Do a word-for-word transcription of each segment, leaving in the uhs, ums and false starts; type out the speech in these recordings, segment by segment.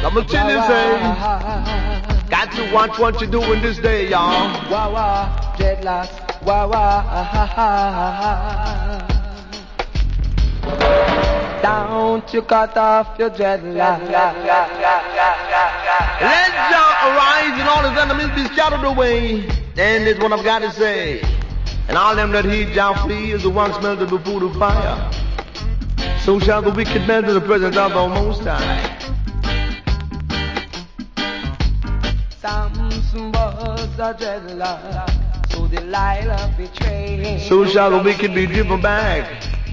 I'ma tell you, say, got to watch what you're doing this day, y'all. Wah wah, dreadlocks, wah wah. Don't you cut off your dreadlocks. Let Jah arise and all his enemies be scattered away. And it's what I've got to say. And all them that heed Jah flee is the ones melted before the fire. So shall the wicked melt in the presence of the Most High. Samson was a dreadlock, so Delilah betrayed. So shall the wicked be driven back.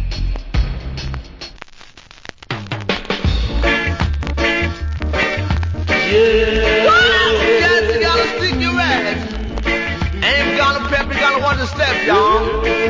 Yeah. Yes, you gotta stick your ass. Ain't gonna prep, you gotta watch the step, y'all.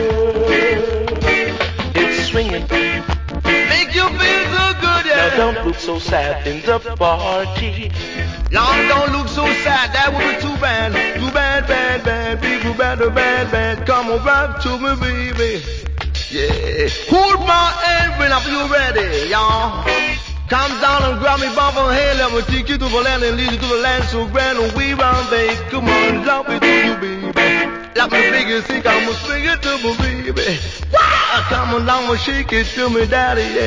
It's swinging. Make you feel so good, yeah. Now don't look so sad in the party. Long don't look so sad, that would be too bad. Too bad, bad, bad, people bad, bad, bad. Come on back to me, baby. Yeah. Hold my hand whenever you're ready, y'all. Come down and grab me by the hand, let me take you to the land and lead you to the land so grand and we round, babe. Come on, love me to you, baby. Let me figure, you think I'ma swing it to me, baby. Wow! Come on, I'ma shake it to me, daddy, yeah.